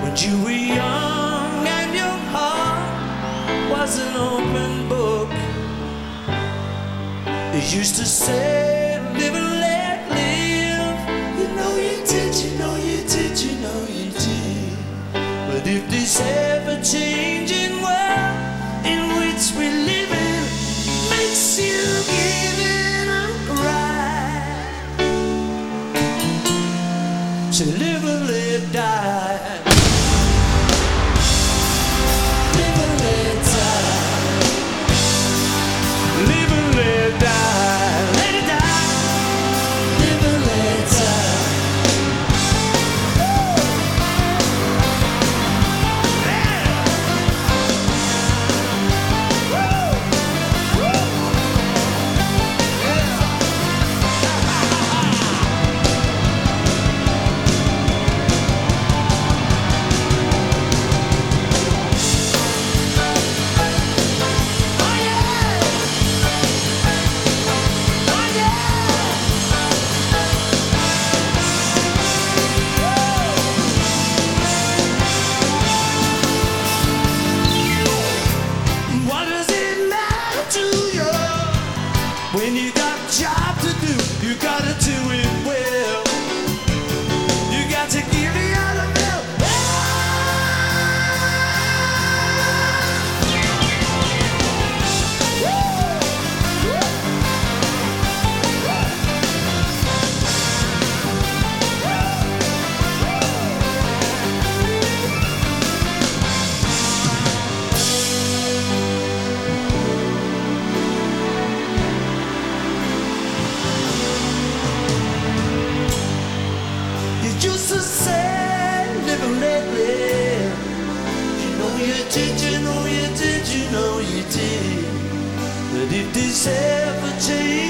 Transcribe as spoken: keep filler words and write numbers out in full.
When you were young and your heart was an open book, they used to say, live and let live. You know you did, you know you did, you know you did. But if this ever-changing world in which we live in makes you give in and cry, so live and let die. When you got a job to do, you gotta do it well. You got to give the other bill. Used to say, live and let live. You know you did, you know you did, you know you did. But if this ever changes,